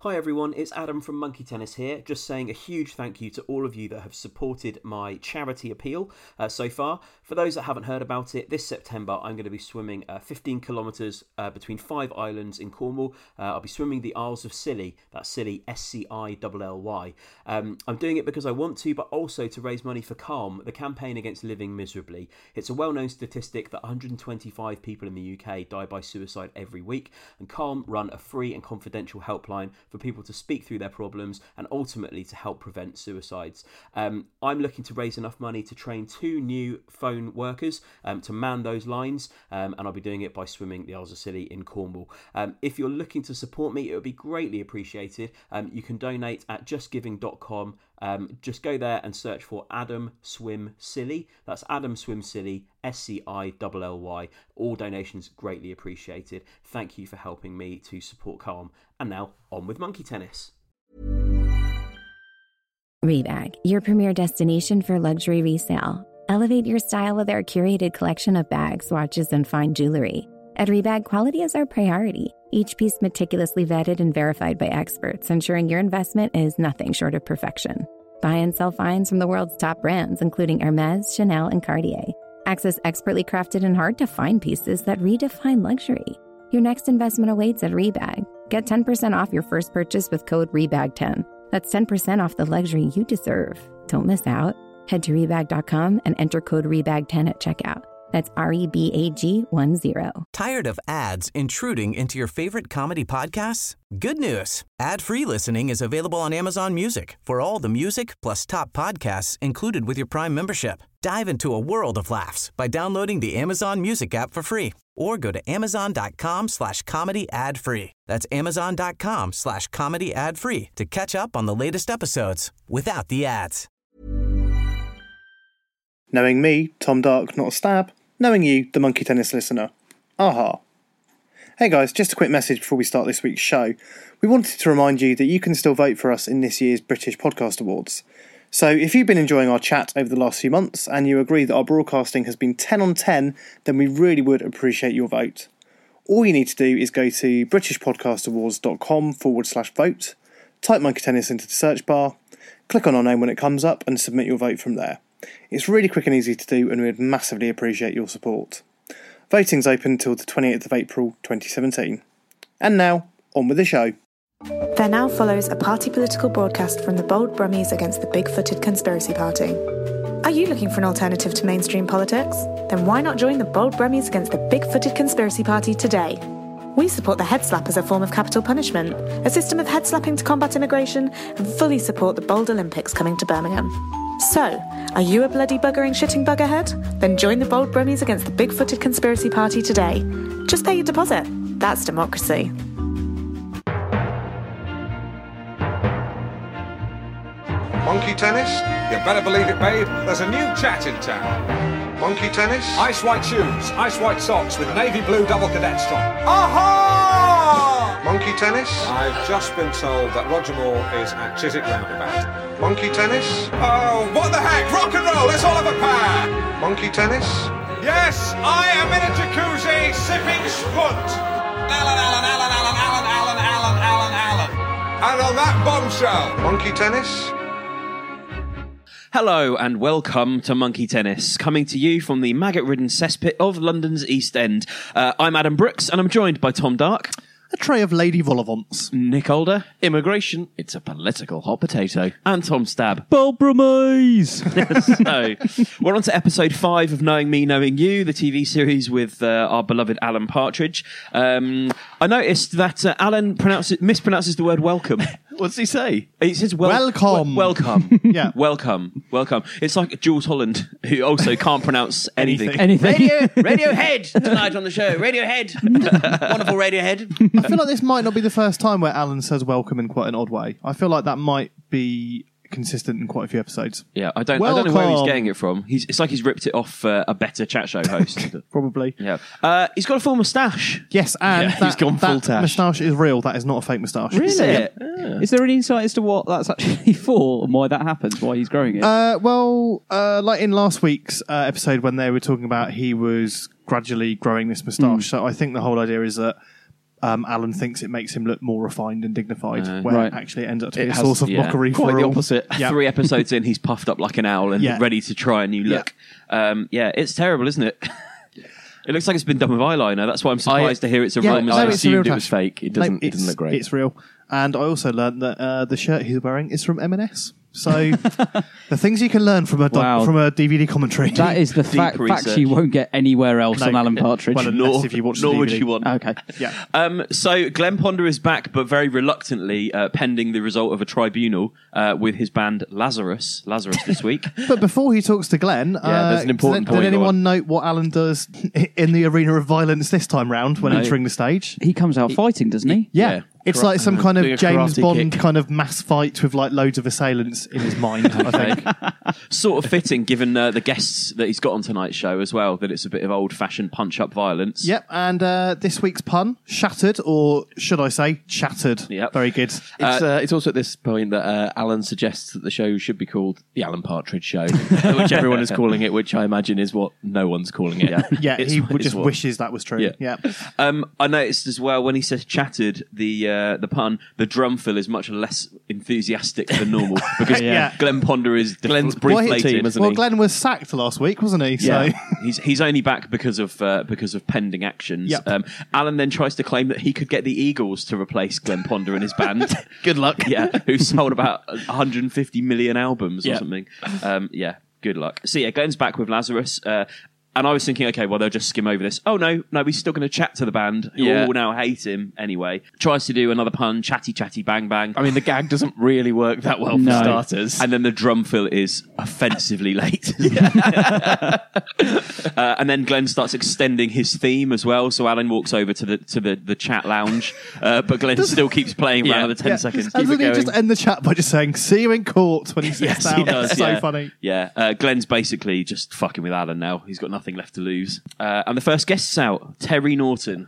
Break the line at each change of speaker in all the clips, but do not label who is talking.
Hi everyone, it's Adam from Monkey Tennis here, just saying a huge thank you to all of you that have supported my charity appeal so far. For those that haven't heard about it, this September I'm going to be swimming 15 kilometres between 5 islands in Cornwall. I'll be swimming the Isles of Scilly, that's Scilly, Scilly. I'm doing it because I want to, but also to raise money for Calm, the campaign against living miserably. It's a well-known statistic that 125 people in the UK die by suicide every week, and Calm run a free and confidential helpline for people to speak through their problems and ultimately to help prevent suicides. I'm looking to raise enough money to train 2 new phone workers to man those lines, and I'll be doing it by swimming the Isles of Scilly in Cornwall. If you're looking to support me, it would be greatly appreciated. You can donate at justgiving.com. Just go there and search for Adam Swim Scilly. That's Adam Swim Scilly, Scilly. All donations greatly appreciated. Thank you for helping me to support Calm. And now, on with Monkey Tennis.
Rebag, your premier destination for luxury resale. Elevate your style with our curated collection of bags, watches, and fine jewelry. At Rebag, quality is our priority. Each piece meticulously vetted and verified by experts, ensuring your investment is nothing short of perfection. Buy and sell finds from the world's top brands, including Hermès, Chanel, and Cartier. Access expertly crafted and hard-to-find pieces that redefine luxury. Your next investment awaits at Rebag. Get 10% off your first purchase with code REBAG10. That's 10% off the luxury you deserve. Don't miss out. Head to Rebag.com and enter code REBAG10 at checkout. That's REBAG10.
Tired of ads intruding into your favorite comedy podcasts? Good news. Ad-free listening is available on Amazon Music for all the music plus top podcasts included with your Prime membership. Dive into a world of laughs by downloading the Amazon Music app for free or go to amazon.com/comedy ad-free. That's amazon.com/comedy ad-free to catch up on the latest episodes without the ads.
Knowing me, Tom Dark, not a stab. Knowing you, the Monkey Tennis listener. Aha. Hey guys, just a quick message before we start this week's show. We wanted to remind you that you can still vote for us in this year's British Podcast Awards. So if you've been enjoying our chat over the last few months and you agree that our broadcasting has been 10 on 10, then we really would appreciate your vote. All you need to do is go to britishpodcastawards.com/vote, type Monkey Tennis into the search bar, click on our name when it comes up and submit your vote from there. It's really quick and easy to do and we'd massively appreciate your support. Voting's open until the 28th of April 2017. And now, on with the show.
There now follows a party political broadcast from the Bold Brummies against the Big-Footed Conspiracy Party. Are you looking for an alternative to mainstream politics? Then why not join the Bold Brummies against the Big-Footed Conspiracy Party today? We support the head slap as a form of capital punishment, a system of head slapping to combat immigration, and fully support the Bold Olympics coming to Birmingham. So, are you a bloody buggering shitting buggerhead? Then join the Bold Brummies against the Big-Footed Conspiracy Party today. Just pay your deposit. That's democracy.
Monkey Tennis? You better believe it, babe. There's a new chat in town. Monkey Tennis? Ice white shoes, ice white socks with navy blue double cadet strap. Aha! Monkey Tennis? I've just been told that Roger Moore is at Chiswick Roundabout. Monkey Tennis? Oh, what the heck? Rock and roll, let's all have a pair! Monkey Tennis? Yes, I am in a jacuzzi sipping spunt. Alan. And on that bombshell. Monkey Tennis?
Hello and welcome to Monkey Tennis, coming to you from the maggot-ridden cesspit of London's East End. I'm Adam Brooks and I'm joined by Tom Dark.
A tray of Lady Volavants.
Nick Older. Immigration. It's a political hot potato. And Tom Stab.
Bold Brummies!
So, we're on to episode 5 of Knowing Me, Knowing You, the TV series with our beloved Alan Partridge. I noticed that Alan mispronounces the word welcome. What does he say? He says
welcome.
Welcome.
Yeah.
Welcome. It's like Jules Holland, who also can't pronounce anything.
Radiohead
tonight on the show. Radiohead. Wonderful Radiohead.
I feel like this might not be the first time where Alan says welcome in quite an odd way. I feel like that might be consistent in quite a few episodes.
Yeah, I don't know where he's getting it from. It's like he's ripped it off a better chat show host.
Probably.
Yeah. He's got a full moustache.
Yes, and
he's gone full tash.
Moustache is real. That is not a fake moustache.
Really?
Is it?
Yeah. Is there any insight as to what that's actually for and why that happens, why he's growing it?
Like in last week's episode when they were talking about he was gradually growing this moustache. So I think the whole idea is that Alan thinks it makes him look more refined and dignified, where
Right.
actually it ends up to be a source of mockery
Quite
for
the
all.
opposite.
Yeah.
3 episodes in, he's puffed up like an owl and ready to try a new look. It's terrible, isn't it? It looks like it's been done with eyeliner. That's why I'm surprised to hear it's a real
no,
mistake.
I
it's a
assumed
real
it was fake. It doesn't look great.
It's real. And I also learned that the shirt he's wearing is from M&S. So the things you can learn from a
Wow.
from a DVD commentary.
That is the
Deep
facts
research.
you won't get anywhere else
No.
on Alan Partridge.
Well, unless if you watch the
Nor would
DVD.
you want.
Okay.
Yeah.
So Glenn Ponder is back, but very reluctantly, pending the result of a tribunal with his band Lazarus this week.
But before he talks to Glenn,
there's an important
did
point,
anyone note what Alan does in the arena of violence this time round when
No.
entering the stage?
He comes out fighting, doesn't he?
Yeah. It's like some kind
doing
of
a
James
karate
Bond
kick.
kind of mass fight with like loads of assailants in his mind, I think.
Sort of fitting, given the guests that he's got on tonight's show as well, that it's a bit of old-fashioned punch-up violence.
Yep, and this week's pun, shattered, or should I say, chattered.
Yep.
Very good.
It's also at this point that Alan suggests that the show should be called The Alan Partridge Show, which everyone is calling it, which I imagine is what no one's calling it.
Yeah,
It's-
he
it's
just
what-
wishes that was true.
Yeah.
Yeah.
I noticed as well when he says chattered, the pun, the drum fill is much less enthusiastic than normal because
Yeah.
Glenn Ponder is
Glenn's
deflated.
briefed the team, isn't
Well,
he?
Glenn was sacked last week, wasn't he? So
He's only back because of pending actions.
Yep.
Alan then tries to claim that he could get the Eagles to replace Glenn Ponder and his band.
Good luck.
Yeah, who sold about 150 million albums or
Yeah.
something. Good luck. So yeah, Glenn's back with Lazarus. And I was thinking, okay, well, they'll just skim over this. Oh, no, he's still going to chat to the band, who all now hate him anyway. Tries to do another pun, chatty, bang, bang.
I mean, the gag doesn't really work that well
No.
for starters.
And then the drum fill is offensively late. And then Glenn starts extending his theme as well. So Alan walks over to the chat lounge, but Glenn still keeps playing for another 10 seconds.
And
Keep
then
it
he
going.
just end the chat by just saying, "See you in court" when he sits
Yes,
down.
he does.
It's so
yeah.
funny.
Yeah, Glenn's basically just fucking with Alan now. He's got nothing left to lose. And the first guest's out, Terry Norton.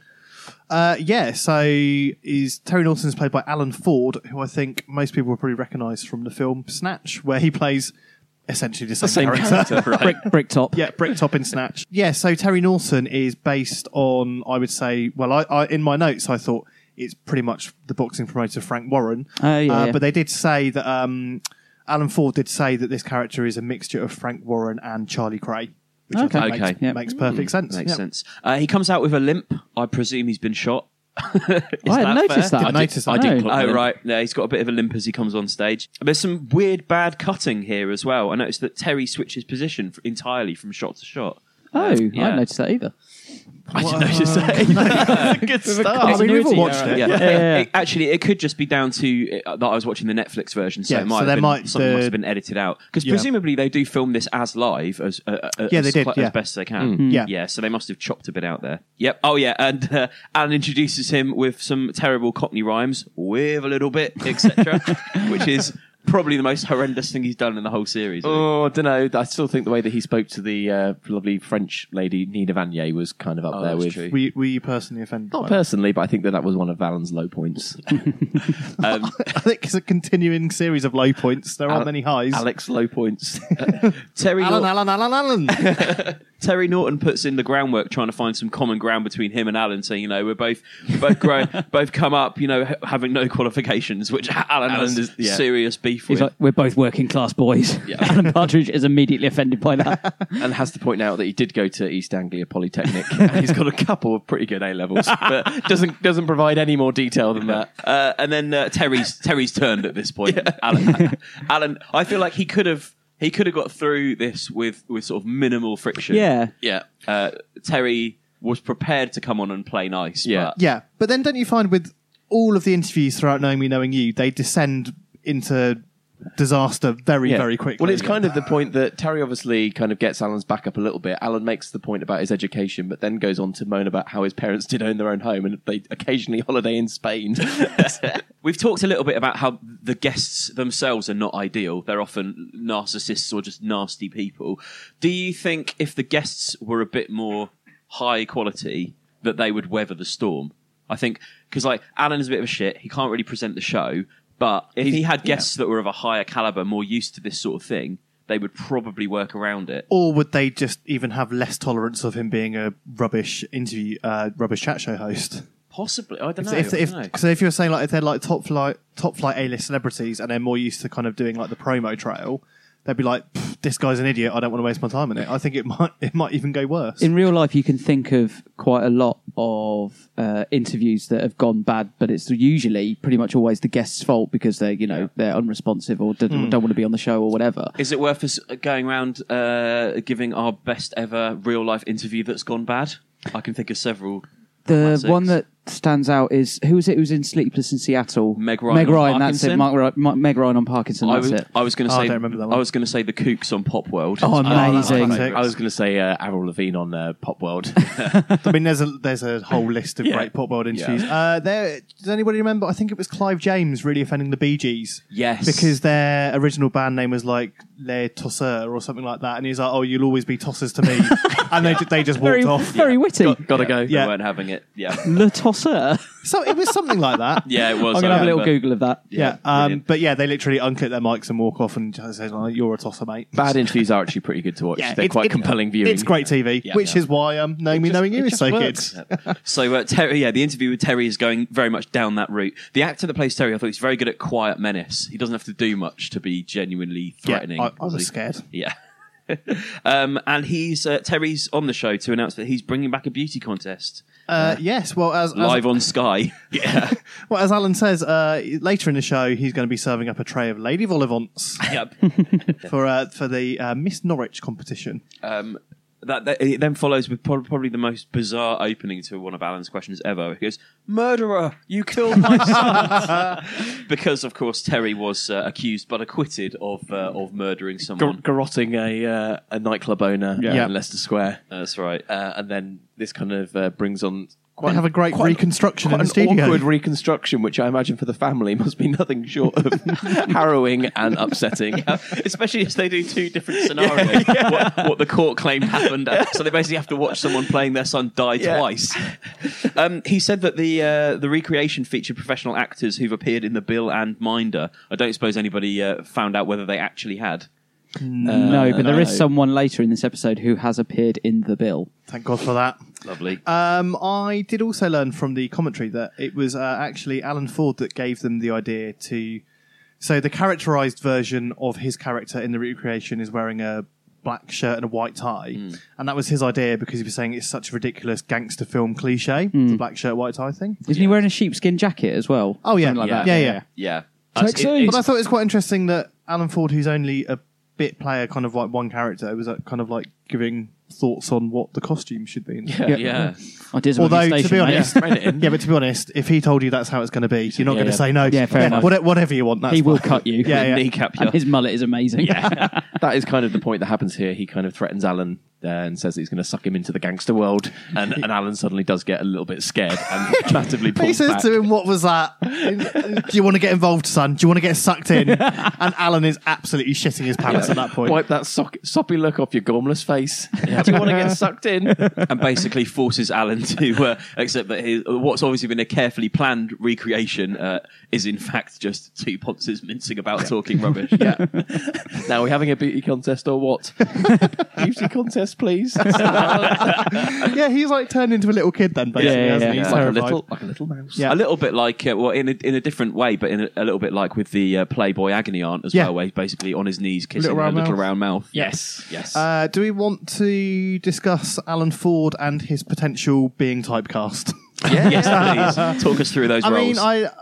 So Terry Norton is played by Alan Ford, who I think most people will probably recognise from the film Snatch, where he plays essentially the same character.
Right.
Bricktop.
Yeah, Bricktop in Snatch. Yeah, so Terry Norton is based on, I would say, well, I in my notes I thought it's pretty much the boxing promoter Frank Warren.
Yeah.
But they did say that Alan Ford did say that this character is a mixture of Frank Warren and Charlie Cray. Which I think
Okay.
makes,
Yep.
makes perfect sense.
Makes
Yeah.
sense. He comes out with a limp. I presume he's been shot.
I hadn't noticed that.
Didn't notice that.
I didn't
No.
clock
Oh,
that.
right. Yeah, he's got a bit of a limp as he comes on stage. There's some weird, bad cutting here as well. I noticed that Terry switches position entirely from shot to shot.
Oh, I
Yeah.
hadn't noticed that either.
I didn't notice that. Good start.
I mean, we've all watched
Continuity,
it.
Yeah. Actually, it could just be down to that I was watching the Netflix version, so
Yeah,
it might
so
have
there
been,
might-
something must
the-
have been edited out. Because
Yeah.
presumably they do film this as live, as
Yeah, they did, yeah.
as best they can.
Yeah.
So they must have chopped a bit out there. Yep. Oh, yeah, and Alan introduces him with some terrible Cockney rhymes, with a little bit, etc., which is probably the most horrendous thing he's done in the whole series.
Oh, I don't know. I still think the way that he spoke to the lovely French lady Nina Vanier was kind of up there
that's
with.
true.
Were you personally offended?
Not
by
personally, but I think that was one of Alan's low points.
that? I think it's a continuing series of low points. There aren't many highs.
Alex low points.
Terry
Alan.
Terry Norton puts in the groundwork trying to find some common ground between him and Alan, saying, we're both grown, both come up, having no qualifications, which Alan has serious beef
He's
with.
like, we're both working class boys. Alan Partridge is immediately offended by that.
And has to point out that he did go to East Anglia Polytechnic. And he's got a couple of pretty good A levels, but doesn't provide any more detail than that.
And then Terry's turned at this point. Alan, I feel like he could have got through this with sort of minimal friction.
Yeah.
Yeah.
Terry was prepared to come on and play nice.
Yeah.
But
Yeah, but then don't you find with all of the interviews throughout Knowing Me, Knowing You, they descend into disaster very,
Yeah.
very quickly.
Well, it's kind of the point that Terry obviously kind of gets Alan's back up a little bit. Alan makes the point about his education, but then goes on to moan about how his parents did own their own home and they occasionally holiday in Spain.
We've talked a little bit about how the guests themselves are not ideal. They're often narcissists or just nasty people. Do you think if the guests were a bit more high quality, that they would weather the storm? I think, because Alan is a bit of a shit. He can't really present the show. But if he had guests that were of a higher caliber, more used to this sort of thing, they would probably work around it.
Or would they just even have less tolerance of him being a rubbish chat show host?
Possibly, I don't know.
So if you're saying like if they're like top flight A-list celebrities and they're more used to kind of doing like the promo trail, they'd be like, this guy's an idiot, I don't want to waste my time on it. I think it might even go worse.
In real life, you can think of quite a lot of interviews that have gone bad, but it's usually pretty much always the guest's fault because they're unresponsive or don't want to be on the show or whatever.
Is it worth us going around giving our best ever real life interview that's gone bad? I can think of several.
The one that stands out is, who was it who was in Sleepless in Seattle?
Meg Ryan,
that's it. Meg Ryan on Parkinson, that's it.
I was going to say,
I don't remember that one.
I was going to say the Kooks on Pop World.
Oh, amazing.
I was going to say Avril Lavigne on Pop World.
I mean, there's a whole list of great Pop World interviews. Does anybody remember? I think it was Clive James really offending the Bee Gees.
Yes.
Because their original band name was like Les Tosseurs or something like that. And he's like, oh, you'll always be tossers to me. And they just walked off.
Very witty.
Gotta go.
They weren't having it. Yeah.
Le Tosseur.
So it was something like that.
Yeah, it was.
I'm going to have a little Google of that.
Yeah. But yeah, they literally unclip their mics and walk off and just say, like, you're a tosser, mate.
Bad interviews are actually pretty good to watch. They're quite compelling viewing.
It's great TV, which is why Knowing Me, Knowing You is so good.
So Terry, the interview with Terry is going very much down that route. The actor that plays Terry, I thought he's very good at quiet menace. He doesn't have to do much to be genuinely threatening.
I was scared.
Yeah. And Terry's on the show to announce that he's bringing back a beauty contest.
Yes, well, as
live on Sky. Yeah.
Well, as Alan says, later in the show, he's going to be serving up a tray of Lady Vol-au-Vents for the Miss Norwich competition.
That it then follows with probably the most bizarre opening to one of Alan's questions ever. He goes, "Murderer, you killed my son!" Because, of course, Terry was accused but acquitted of murdering someone,
garrotting a nightclub owner in Leicester Square.
That's right.
And then this kind of brings on.
They have a great reconstruction in the
studio.
An
awkward reconstruction, which I imagine for the family must be nothing short of harrowing and upsetting.
Especially as they do two different scenarios. What the court claimed happened. So they basically have to watch someone playing their son die twice. He said that the recreation featured professional actors who've appeared in The Bill and Minder. I don't suppose anybody found out whether they actually had.
No, but there is someone later in this episode who has appeared in The Bill.
Thank God for that.
Lovely.
I did also learn from the commentary that it was actually Alan Ford that gave them the idea to... So the characterised version of his character in the recreation is wearing a black shirt and a white tie. And that was his idea because he was saying it's such a ridiculous gangster film cliche, the black shirt, white tie thing.
Isn't he wearing a sheepskin jacket as well?
Oh, yeah.
Something like
that.
Yeah.
But I thought it was quite interesting that Alan Ford, who's only a bit player, kind of like one character, was kind of like giving thoughts on what the costume should be.
Yeah.
Although, to be honest, but to be honest, if he told you that's how it's going to be, you're not going to say no.
Yeah, fair enough.
Whatever you want,
he will cut you.
Kneecap you.
And his mullet is amazing.
Yeah. That is kind of the point that happens here. He kind of threatens Alan and says that he's going to suck him into the gangster world, and Alan suddenly does get a little bit scared and massively pulls
He says
back.
to him, "What was that? Do you want to get involved, son? Do you want to get sucked in?" And Alan is absolutely shitting his pants at that point.
Wipe that soppy look off your gormless face. Do you want to get sucked in?
And basically forces Alan to accept that what's obviously been a carefully planned recreation is in fact just two ponces mincing about talking rubbish.
Now we're having a beauty contest or what? Beauty contest, please.
Yeah, he's like turned into a little kid then, basically, hasn't he? He's
like
terrified.
a little mouse.
A little bit like, in a different way, but in a little bit like with the Playboy agony aunt as well, where he's basically on his knees kissing her little round mouth.
Yes.
Do we want to discuss Alan Ford and his potential being typecast?
Yes, please. Talk us through those roles.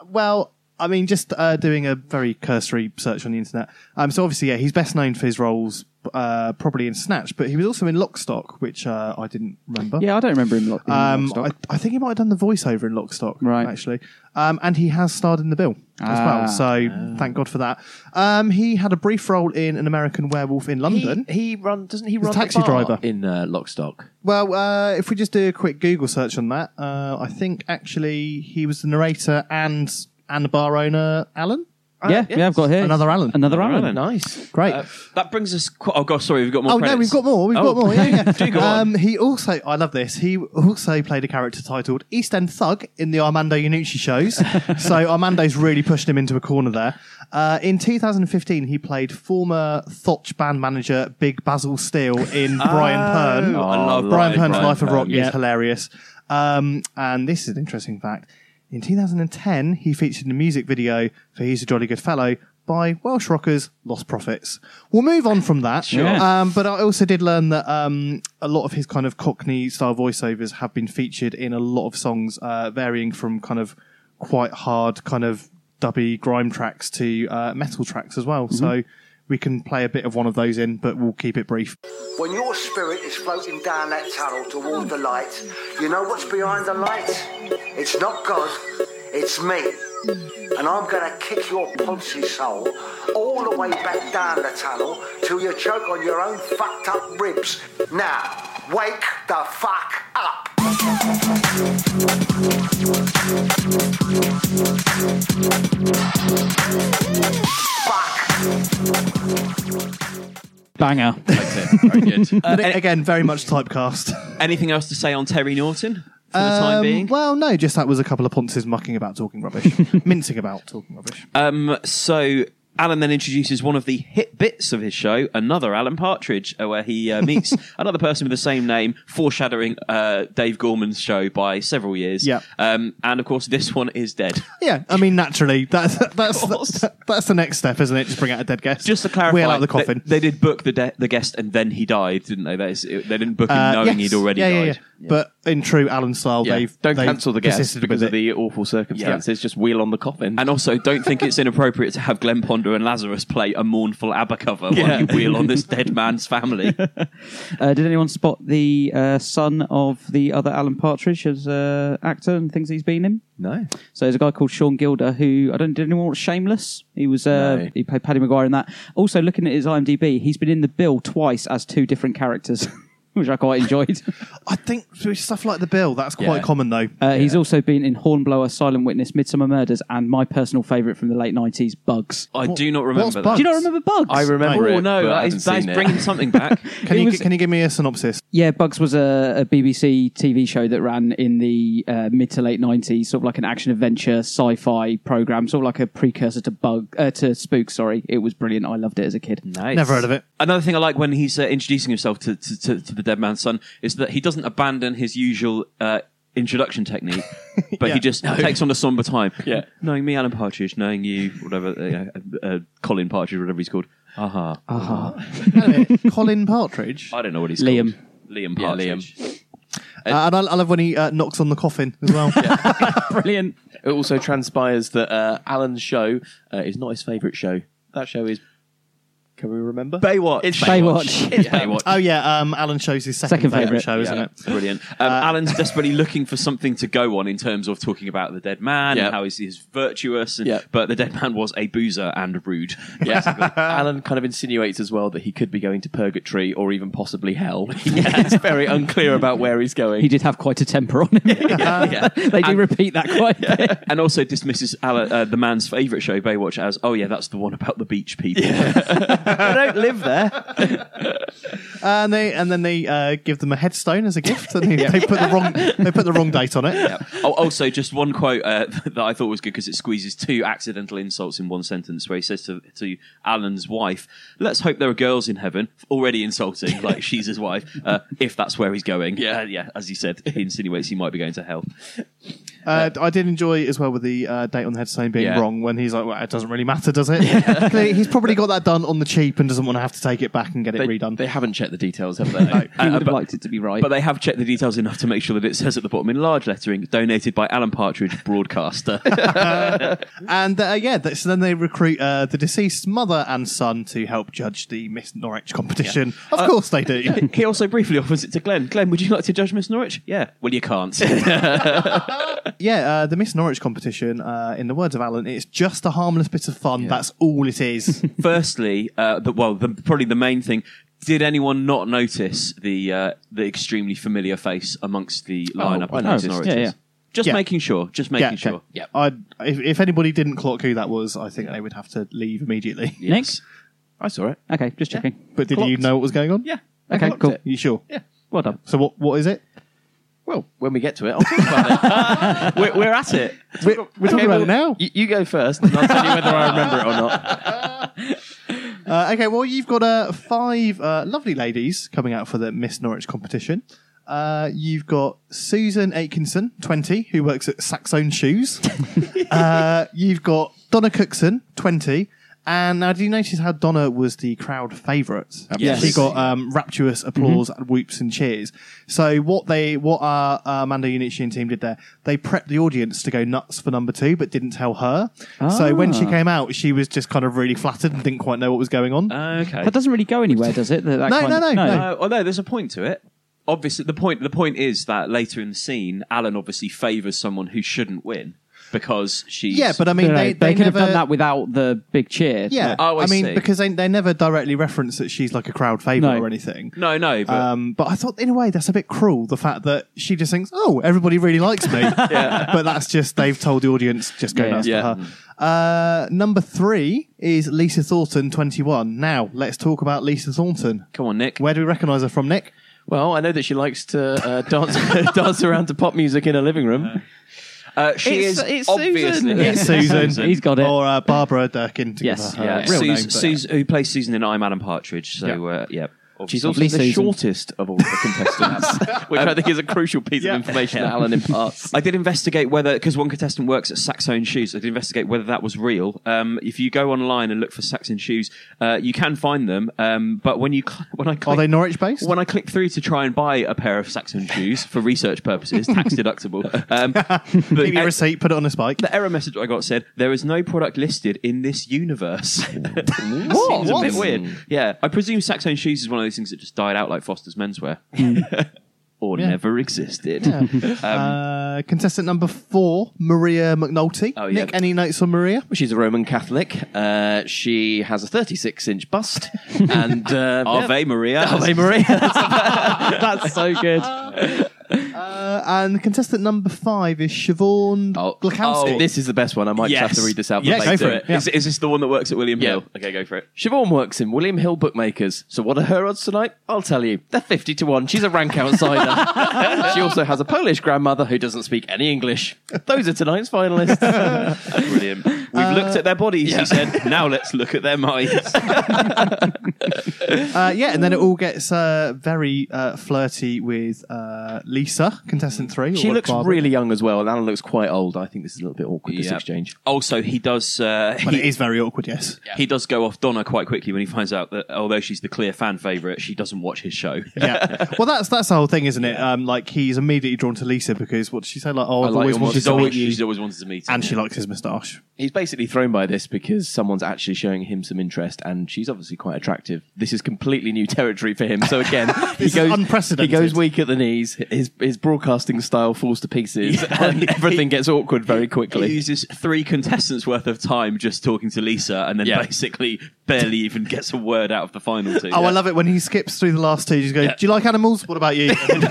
I mean, just doing a very cursory search on the internet. So obviously, he's best known for his roles probably in Snatch, but he was also in Lock, Stock, which I didn't remember.
Yeah, I don't remember him in Lock, Stock.
I think he might have done the voiceover in Lock, Stock, actually. And he has starred in The Bill as well, so thank God for that. He had a brief role in An American Werewolf in London.
Doesn't he run the
taxi
bar
driver
in Lock, Stock?
Well, if we just do a quick Google search on that, I think actually he was the narrator and the bar owner, Alan.
Yeah, I've got here.
Another Alan.
Nice.
Great.
That brings us... Oh, God, sorry, we've got more credits.
No, we've got more. We've got more. Yeah.
Do go on.
He also... I love this. He also played a character titled East End Thug in the Armando Iannucci shows. So Armando's really pushed him into a corner there. In 2015, he played former Thoch band manager Big Basil Steele in Brian Pern.
I love
Brian Pern's
Brian
Life of Rock
Pern,
is hilarious. And this is an interesting fact. In 2010, he featured in a music video for He's a Jolly Good Fellow by Welsh rockers Lost Prophets. We'll move on from that.
Sure.
But I also did learn that a lot of his kind of Cockney-style voiceovers have been featured in a lot of songs, varying from kind of quite hard kind of dubby grime tracks to metal tracks as well. So we can play a bit of one of those in, but we'll keep it brief.
When your spirit is floating down that tunnel toward the light, you know what's behind the light? It's not God, it's me. And I'm going to kick your pulsy soul all the way back down the tunnel till you choke on your own fucked up ribs. Now, wake the fuck up.
Banger.
That's it. Very good.
Again, very much typecast.
Anything else to say on Terry Norton for the time being?
Well, no, just that was a couple of ponces mucking about talking rubbish. Mincing about talking rubbish.
So Alan then introduces one of the hit bits of his show, another Alan Partridge, where he meets another person with the same name, foreshadowing Dave Gorman's show by several years.
Yeah.
And of course, this one is dead.
Yeah, I mean, naturally, that's the next step, isn't it? Just bring out a dead guest.
Just to clarify,
wheel out the coffin.
They did book the guest and then he died, didn't they? They didn't book him knowing
yes.
he'd already died.
Yeah. But in true Alan style,
Yeah.
they've
Don't cancel the guest
persisted
because
with
of
it.
the awful circumstances. Just wheel on the coffin.
And also, don't think it's inappropriate to have Glenn Ponder and Lazarus play a mournful ABBA cover while you wheel on this dead man's family.
Did anyone spot the son of the other Alan Partridge as actor and things he's been in?
No.
So there's a guy called Sean Gilder who, did anyone watch Shameless? He was he played Paddy Maguire in that. Also, looking at his IMDb, he's been in The Bill twice as two different characters. Which I quite enjoyed.
I think with stuff like The Bill, that's quite common though.
He's also been in Hornblower, Silent Witness, Midsomer Murders, and my personal favourite from the late 90s, Bugs.
I do not remember
what's
that.
Bugs?
Do you not remember Bugs?
I remember it.
Oh no,
but I
that
haven't
is
seen it.
bringing something back.
Can you give me a synopsis?
Yeah, Bugs was a BBC TV show that ran in the mid to late 90s, sort of like an action-adventure sci-fi programme, sort of like a precursor to Spook, sorry. It was brilliant. I loved it as a kid.
Nice.
Never heard of it.
Another thing I like when he's introducing himself to the dead man's son is that he doesn't abandon his usual introduction technique, but he just takes on a somber time.
Yeah.
Knowing me, Alan Partridge, knowing you, whatever, Colin Partridge, whatever he's called.
Colin Partridge.
I don't know what he's
Liam.
called. Liam Partridge.
And I love when he knocks on the coffin as well.
Brilliant.
It also transpires that Alan's show is not his favourite show. That show is... Can we remember?
Baywatch.
It's
Baywatch.
It's Baywatch.
Oh yeah, Alan shows his second favourite show, isn't it?
Brilliant. Alan's desperately looking for something to go on in terms of talking about the dead man and how he's virtuous, but the dead man was a boozer and rude.
Yeah. Alan kind of insinuates as well that he could be going to purgatory or even possibly hell. It's very unclear about where he's going.
He did have quite a temper on him. They do repeat that quite a bit.
And also dismisses Alan, the man's favourite show, Baywatch, as, oh yeah, that's the one about the beach people.
I don't live there.
And then they give them a headstone as a gift, and they put the wrong date on it.
Yeah. Oh, also, just one quote that I thought was good because it squeezes two accidental insults in one sentence, where he says to Alan's wife, "Let's hope there are girls in heaven." Already insulting, like she's his wife. If that's where he's going, as he said, he insinuates he might be going to hell.
I did enjoy as well with the date on the headstone being wrong when he's like, well, it doesn't really matter, does it? Clearly, he's probably got that done on the cheap and doesn't want to have to take it back and get it redone.
They haven't checked the details, have they?
He would have liked it to be right.
But they have checked the details enough to make sure that it says at the bottom in large lettering, donated by Alan Partridge, broadcaster.
And so then they recruit the deceased mother and son to help judge the Miss Norwich competition. Of course they do.
He also briefly offers it to Glenn. Glenn, would you like to judge Miss Norwich? Yeah. Well, you can't.
The Miss Norwich competition, in the words of Alan, it's just a harmless bit of fun. That's all it is.
Firstly, probably the main thing, did anyone not notice the extremely familiar face amongst the lineup of Miss Norwiches?
Yeah.
Just making sure.
Okay.
Yeah.
If anybody didn't clock who that was, I think they would have to leave immediately.
Nick?
I saw it.
Okay, just checking.
But did you know what was going on?
Yeah.
Okay,
clocked
cool.
it.
You sure?
Yeah.
Well done.
So what is it?
Well, when we get to it, I'll talk about it.
We're at it.
We're talking about it now.
You go first, and I'll tell you whether I remember it or not.
Okay, well, you've got 5 lovely ladies coming out for the Miss Norwich competition. You've got Susan Atkinson, 20, who works at Saxon Shoes. You've got Donna Cookson, 20. And now, do you notice how Donna was the crowd favourite?
Yes.
She got rapturous applause and whoops and cheers. So what our Amanda Unici and team did there, they prepped the audience to go nuts for number 2, but didn't tell her. So when she came out, she was just kind of really flattered and didn't quite know what was going on.
Okay.
That doesn't really go anywhere, does it?
No.
Although there's a point to it. Obviously, the point is that later in the scene, Alan obviously favours someone who shouldn't win because she's...
Yeah, but I mean, they
could have
never...
done that without the big cheer.
Yeah,
Oh, I
mean,
see.
because they never directly reference that she's like a crowd favourite
No.
or anything.
No,
But I thought, in a way, that's a bit cruel, the fact that she just thinks, oh, everybody really likes me. But that's just, they've told the audience, just go nuts for her. Number 3 is Lisa Thornton, 21. Now, let's talk about Lisa Thornton.
Come on, Nick.
Where do we recognise her from, Nick?
Well, I know that she likes to dance around to pop music in her living room.
It's obviously...
Susan.
It's Susan.
He's got it.
Or Barbara Durkin, to
Yes.
give her
Yeah,
real name.
Susan, who plays Susan in I'm Adam Partridge. So,
She's also
Lovely
the
Susan.
shortest of all the contestants, which I think is a crucial piece of information that Alan imparts.
I did investigate whether, because one contestant works at Saxon Shoes, I did investigate whether that was real. If you go online and look for Saxon Shoes, you can find them. But when I click,
Are they Norwich based?
when I click through to try and buy a pair of Saxon shoes for research purposes, tax deductible,
Leave your receipt, put it on a spike.
the error message I got said there is no product listed in this universe.
What?
Seems a bit weird. Yeah, I presume Saxon Shoes is one of those things that just died out like Foster's menswear. Or never existed.
Contestant number 4, Maria McNulty.
Oh, yeah.
Nick, any notes on Maria?
She's a Roman Catholic. She has a 36-inch bust. And
Ave Maria.
Ave Maria.
That's so good.
And contestant number 5 is Siobhan Glakowski.
This is the best one. I might just have to read this out.
Yeah,
but
go for
later.
it. Yeah.
Is this the one that works at William
Yeah.
Hill? Okay, go for it.
Siobhan works in William Hill Bookmakers. So what are her odds tonight? I'll tell you. They're 50-1. She's a rank outsider. She also has a Polish grandmother who doesn't speak any English. Those are tonight's finalists.
Brilliant. We've looked at their bodies, he said. Now let's look at their minds.
And then it all gets very flirty with Lisa, contestant 3.
She
or
looks
Barbara.
really young as well, and Alan looks quite old. I think this is a little bit awkward, this
Yeah.
exchange.
Also, he does...
But it is very awkward, yes.
He does go off Donna quite quickly when he finds out that although she's the clear fan favourite, she doesn't watch his show.
Yeah. Well, that's the whole thing, isn't it? Like, he's immediately drawn to Lisa because, what did she say? Like, oh, I've
like
always
your
wanted
She's
to
always,
meet you.
she's always wanted to meet him.
And she likes his moustache.
He's basically thrown by this because someone's actually showing him some interest, and she's obviously quite attractive. This is completely new territory for him. So again, he
is unprecedented.
He goes weak at the knees. His broadcasting style falls to pieces, and everything gets awkward very
He
quickly.
uses 3 contestants worth of time just talking to Lisa and then basically barely even gets a word out of the final 2.
Oh, I love it when he skips through the last 2. He just goes, do you like animals? What about you?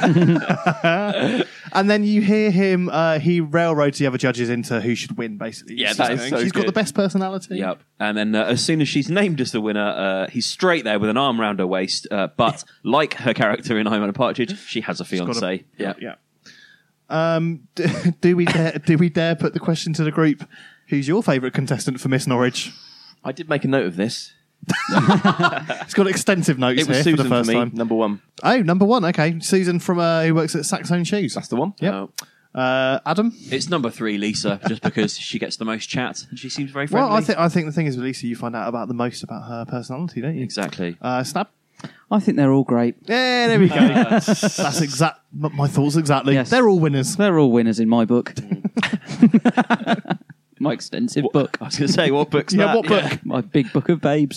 And then you hear him, he railroads the other judges into who should win, basically.
Yeah, that is so
She's got
good.
the best personality.
Yep. And then as soon as she's named as the winner, he's straight there with an arm round her waist. But like her character in I'm Adam Partridge, she has a fiancé.
Yeah. Do we dare put the question to the group? Who's your favourite contestant for Miss Norwich?
I did make a note of this.
It's got extensive notes
It was
here
Susan
for the first
me,
time.
number 1.
Oh, number 1. Okay, Susan from who works at Saxon Shoes.
That's the one.
Yep. Adam.
It's number 3, Lisa, just because she gets the most chat and she seems very friendly.
Well, I think the thing is with Lisa, you find out about the most about her personality, don't you?
Exactly.
Snap.
I think they're all great.
Yeah, there we go. That's my thoughts exactly.
Yes.
They're all winners.
They're all winners in my book. My extensive book.
I was going to say, what book's that?
Yeah, what book?
My big book of babes.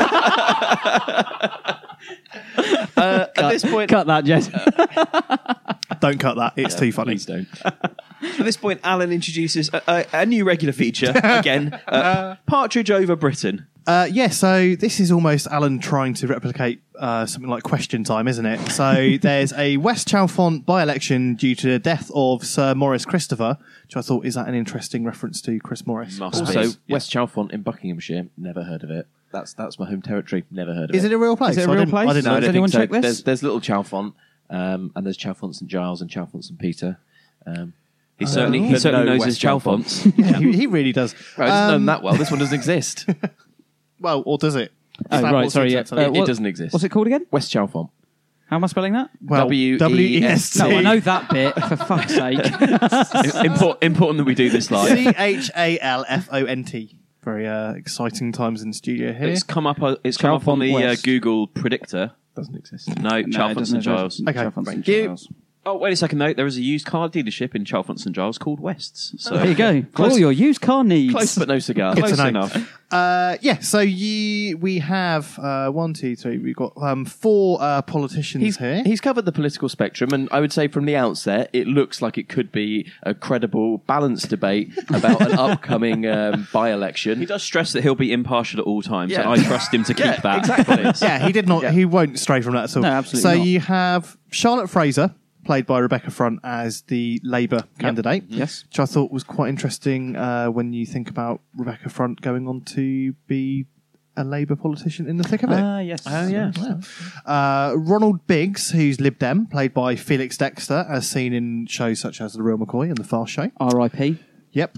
At this point,
Cut that, Jez.
Don't cut that. It's too funny.
Please don't.
At this point, Alan introduces a new regular feature again: Partridge over Britain.
So this is almost Alan trying to replicate something like Question Time, isn't it? So there's a West Chalfont by-election due to the death of Sir Maurice Christopher, which I thought, is that an interesting reference to Chris Morris?
Also, West Chalfont in Buckinghamshire, never heard of it. That's my home territory, never heard of it.
Is it a real place?
Is it a real place?
I didn't know.
Has anyone checked this?
There's Little Chalfont, and there's Chalfont St Giles and Chalfont St Peter.
He certainly
no
knows
West
his Chalfonts.
Yeah, he really does.
Right, I didn't know them that well. This one doesn't exist.
Well, or does it?
Oh,
Snap,
right,
what's
sorry.
the
Yeah.
answer?
It doesn't exist.
What's it called again?
West Chalfont.
How am I spelling that?
Well,
W-E-S-T.
No, I know that bit, for fuck's sake.
Important that we do this live.
Chalfont. Very exciting times in the studio here.
It's come up. It's come up on the Google predictor.
Doesn't exist.
No, Chalfont St Giles.
Okay, thank you.
Oh, wait a second, though. There is a used car dealership in Chalfont St Giles called West's. So
There you go. For all your used car needs.
close, but no cigar.
Good
Close
to know.
enough.
So we have 1, 2, 3. We've got 4 politicians here.
He's covered the political spectrum, and I would say from the outset, it looks like it could be a credible, balanced debate about an upcoming by-election.
He does stress that he'll be impartial at all times,
Yeah.
and I trust him to keep that.
Exactly.
Yeah, he did not. He won't stray from that at all.
No, absolutely
So
not.
you have Charlotte Fraser, played by Rebecca Front, as the Labour candidate.
Yes.
Which I thought was quite interesting when you think about Rebecca Front going on to be a Labour politician in the thick of it.
Yes.
Oh, yeah.
Ronald Biggs, who's Lib Dem, played by Felix Dexter, as seen in shows such as The Real McCoy and The Fast Show.
R.I.P.
Yep.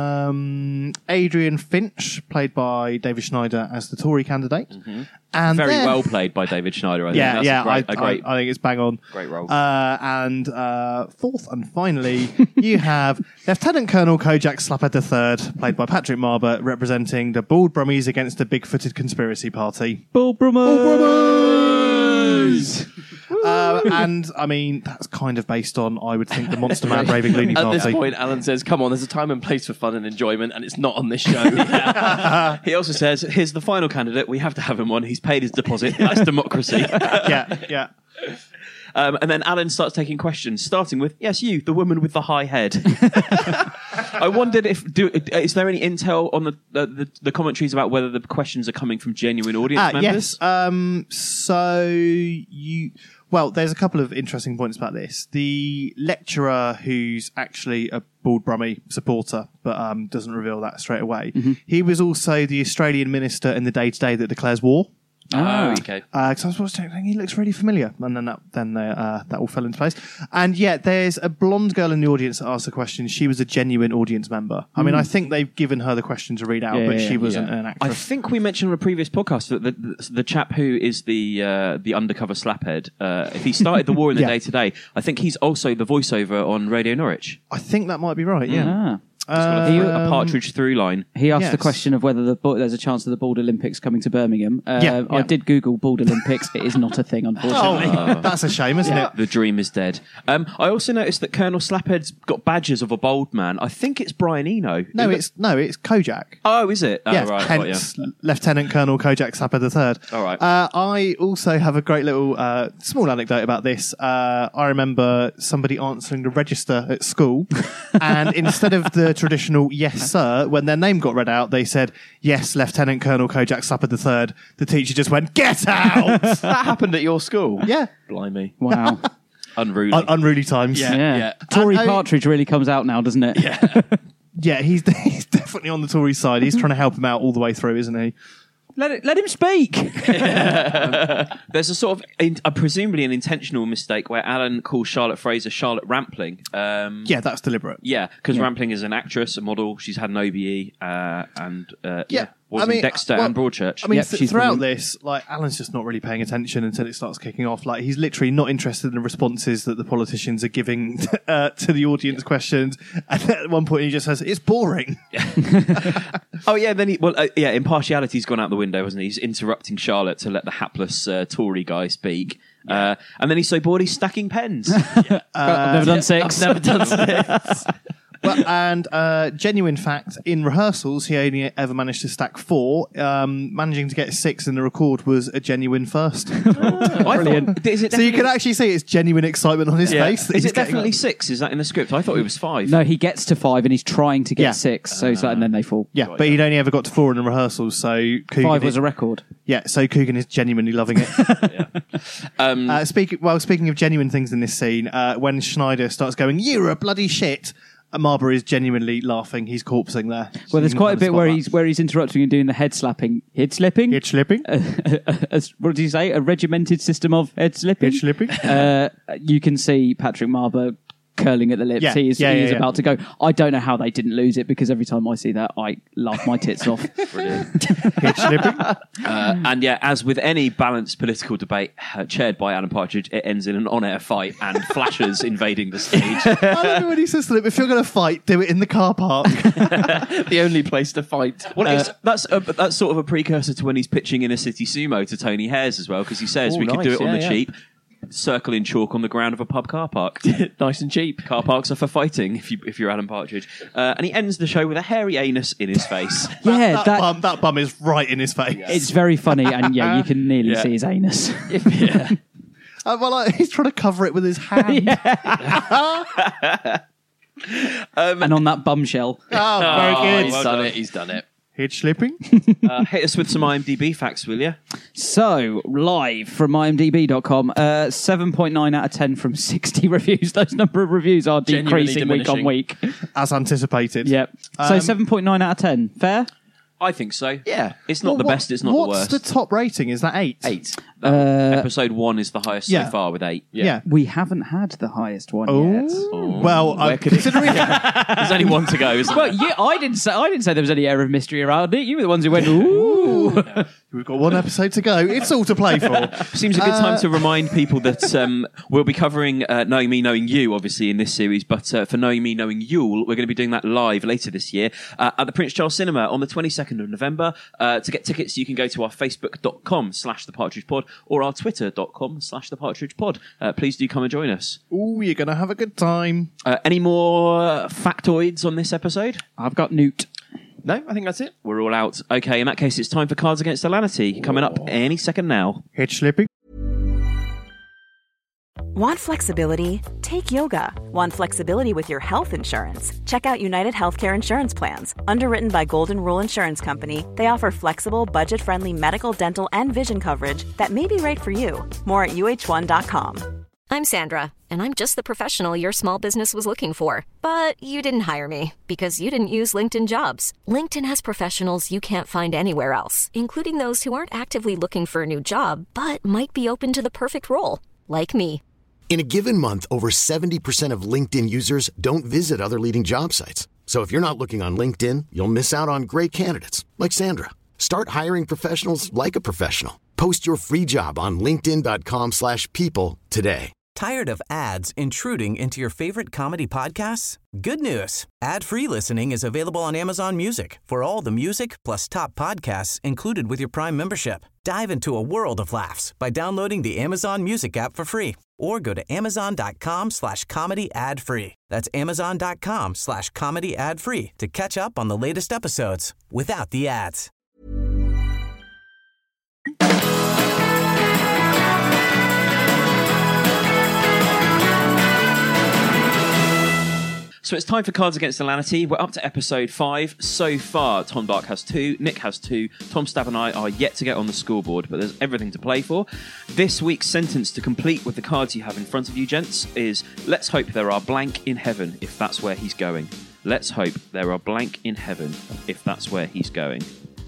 Adrian Finch, played by David Schneider, as the Tory candidate. And
Very
then-
well played by David Schneider, I think.
Yeah,
That's
yeah,
a great
I think it's bang on.
Great role.
And fourth and finally, you have Lieutenant Colonel Kojak Slaphead III, played by Patrick Marber, representing the Bald Brummies against the Big-Footed Conspiracy Party.
Bald Brummers!
And I mean, that's kind of based on, I would think, the Monster Mad Raving Loony
At
Party.
this point, Alan says, come on, there's a time and place for fun and enjoyment, and it's not on this show.
He also says, here's the final candidate. We have to have him on. He's paid his deposit. That's democracy.
yeah.
And then Alan starts taking questions, starting with, yes, you, the woman with the high head. I wondered is there any intel on the commentaries about whether the questions are coming from genuine audience members?
Yes. Well, there's a couple of interesting points about this. The lecturer, who's actually a Bald Brummie supporter, but doesn't reveal that straight away, he was also the Australian minister in the Day-to-Day that declares war.
Oh, okay.
Because I was watching, he looks really familiar, and then that all fell into place. And yet, there's a blonde girl in the audience that asked the question. She was a genuine audience member. I mean, I think they've given her the question to read out, but she wasn't an actress.
I think we mentioned on a previous podcast that the chap who is the undercover slaphead, if he started the war in the Day-to-Day, I think he's also the voiceover on Radio Norwich.
I think that might be right. Yeah.
A partridge through line.
He asked the
Yes.
question of whether there's a chance of the Bald Olympics coming to Birmingham.
Yeah.
I did Google Bald Olympics. It is not a thing, unfortunately.
That's a shame, isn't it?
The dream is dead. I also noticed that Colonel Slaphead's got badges of a bald man. I think it's Brian Eno.
No, it's Kojak.
Oh, is it? Oh,
Yeah,
right.
hence Lieutenant Colonel Kojak Slaphead III.
All right.
I also have a great little small anecdote about this. I remember somebody answering the register at school, and instead of the traditional "yes, sir," when their name got read out, they said, "Yes, Lieutenant Colonel Kojak Slaphead III." The teacher just went, "Get out!"
That happened at your school?
Yeah.
Blimey.
Wow.
Unruly.
Unruly times.
Yeah. Tory
And,
Partridge really comes out now, doesn't it? Yeah.
Yeah, he's definitely on the Tory side. He's trying to help him out all the way through, isn't he?
Let him speak.
There's a sort of, presumably an intentional mistake where Alan calls Charlotte Fraser Charlotte Rampling.
Yeah, that's deliberate.
Yeah, because Rampling is an actress, a model. She's had an OBE, and was
I mean,
in Dexter
well,
and Broadchurch.
I mean,
Yep, she's
throughout
brilliant.
this, Alan's just not really paying attention until it starts kicking off. He's literally not interested in the responses that the politicians are giving to the audience questions. And at one point, he just says, "It's boring."
Oh yeah, then impartiality's gone out the window, hasn't he? He's interrupting Charlotte to let the hapless Tory guy speak. And then he's so bored he's stacking pens.
I've never done 6.
I've never done this.
Well, and genuine fact, in rehearsals, he only ever managed to stack 4. Managing to get 6 in the record was a genuine first.
Brilliant. Is it
So you can actually see it's genuine excitement on his face. that
Is
he's
it
getting
definitely
up.
6? Is that in the script? I thought it was 5.
No, he gets to 5 and he's trying to get
Yeah.
6. So it's like, and then they fall.
Yeah, but he'd only ever got to 4 in the rehearsals, so Coogan
5 was a record.
Yeah, so Coogan is genuinely loving it. Speaking of genuine things in this scene, when Schneider starts going, "You're a bloody shit," Marber is genuinely laughing. He's corpsing there.
Well, there's quite a bit where he's interrupting and doing the head slapping. Head slipping?
Head slipping?
What did you say? A regimented system of head slipping?
Head slipping?
You can see Patrick Marber curling at the lips.
Yeah.
He is
Yeah.
about to go. I don't know how they didn't lose it, because every time I see that, I laugh my tits off.
Hitch slipping.
And yeah, as with any balanced political debate chaired by Alan Partridge, it ends in an on-air fight and flashers invading the stage.
I love it when he says to them, if you're going to fight, do it in the car park.
The only place to fight.
Well, that's sort of a precursor to when he's pitching Inner City Sumo to Tony Hayes as well, because he says we could do it on the cheap. Circle in chalk on the ground of a pub car park.
Nice and cheap.
Car parks are for fighting, if you're Alan Partridge. And he ends the show with a hairy anus in his face.
that bum is right in his face.
It's very funny, and you can nearly see his anus.
He's trying to cover it with his hand.
And on that bumshell.
Very good.
He's done it.
Hitch slipping.
Hit us with some IMDb facts, will you?
So, live from imdb.com, 7.9 out of 10 from 60 reviews. Those number of reviews are decreasing week on week.
As anticipated.
Yep. So 7.9 out of 10. Fair?
I think so. Yeah. It's not the best, it's not the worst.
What's the top rating? Is that 8?
8. Episode 1 is the highest so far with 8.
Yeah.
We haven't had the highest one yet.
Well, considering
there's only one to go, isn't
there? I didn't say there was any air of mystery around it. You were the ones who went, ooh.
We've got one episode to go. It's all to play for.
Seems a good time to remind people that we'll be covering Knowing Me, Knowing You, obviously, in this series. But for Knowing Me, Knowing Yule, we're going to be doing that live later this year at the Prince Charles Cinema on the 22nd of November. To get tickets, you can go to our facebook.com/thepartridgepod or our twitter.com/thepartridgepod. Please do come and join us.
Ooh, you're going to have a good time.
Any more factoids on this episode?
I've got Newt.
No, I think that's it.
We're all out. Okay, in that case, it's time for Cards Against Alanity, coming up any second now.
Hitch slipping.
Want flexibility? Take yoga. Want flexibility with your health insurance? Check out United Healthcare Insurance Plans. Underwritten by Golden Rule Insurance Company, they offer flexible, budget-friendly medical, dental, and vision coverage that may be right for you. More at uh1.com.
I'm Sandra, and I'm just the professional your small business was looking for. But you didn't hire me because you didn't use LinkedIn Jobs. LinkedIn has professionals you can't find anywhere else, including those who aren't actively looking for a new job, but might be open to the perfect role, like me.
In a given month, over 70% of LinkedIn users don't visit other leading job sites. So if you're not looking on LinkedIn, you'll miss out on great candidates like Sandra. Start hiring professionals like a professional. Post your free job on linkedin.com/people today.
Tired of ads intruding into your favorite comedy podcasts? Good news. Ad-free listening is available on Amazon Music for all the music plus top podcasts included with your Prime membership. Dive into a world of laughs by downloading the Amazon Music app for free or go to amazon.com/comedy ad-free. That's amazon.com/comedy ad-free to catch up on the latest episodes without the ads.
So it's time for Cards Against Alanity. We're up to episode 5 so far. Tom Dark has 2, Nick has 2, Tom Stab and I are yet to get on the scoreboard, but there's everything to play for. This week's sentence to complete with the cards you have in front of you, gents, is let's hope there are blank in heaven if that's where he's going. Let's hope there are blank in heaven if that's where he's going.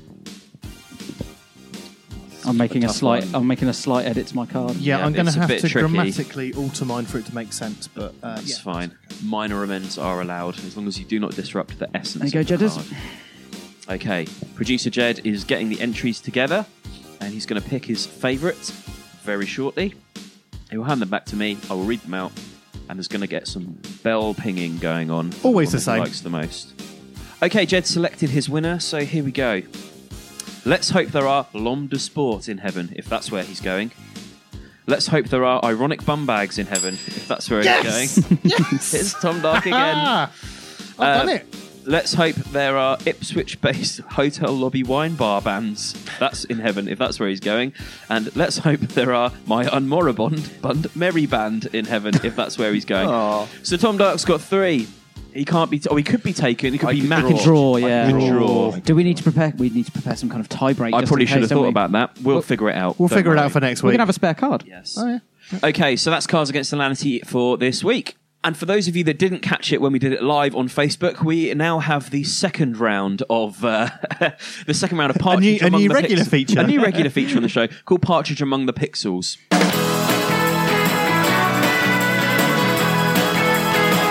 I'm making a slight edit to my card.
Yeah, I'm going to have to
tricky.
grammatically alter mine for it to make sense, but
that's fine. Minor amends are allowed as long as you do not disrupt the essence.
There you go,
of the
Jedders.
card. Okay, producer Jed is getting the entries together, and he's going to pick his favourite very shortly. He will hand them back to me. I will read them out, and there's going to get some bell pinging going on.
Always the same.
He likes the most. Okay, Jed selected his winner, so here we go. Let's hope there are l'homme de sport in heaven, if that's where he's going. Let's hope there are ironic bum bags in heaven, if that's where he's going.
Yes!
It's Tom Dark again.
I've done it.
Let's hope there are Ipswich-based hotel lobby wine bar bands. That's in heaven, if that's where he's going. And let's hope there are my unmoribund merry band in heaven, if that's where he's going.
Aww.
So Tom Dark's got 3. He can't be. He could be taken. He could be matched.
Draw, yeah.
Draw.
Do we need to prepare? We need to prepare some kind of tiebreak.
I probably should have thought about that. We'll figure it out.
We'll figure it out for next
We're
week.
going to have a spare card.
Yes.
Oh, yeah.
Okay, so that's Cards Against Alanity for this week. And for those of you that didn't catch it when we did it live on Facebook, we now have the second round of Partridge
a
Among
new
the
regular
Pixels.
feature.
A new regular feature on the show called Partridge Among the Pixels.